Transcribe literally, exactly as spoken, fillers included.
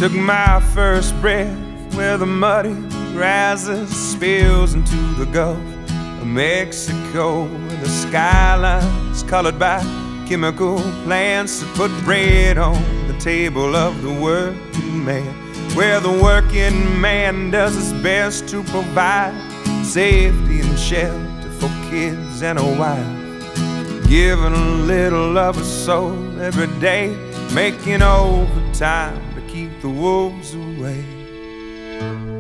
took my first breath where the muddy rises, spills into the Gulf of Mexico. The skyline's colored by chemical plants that put bread on the table of the working man, where the working man does his best to provide safety and shelter for kids and a wife, giving a little of his soul every day, making overtime to keep the wolves away.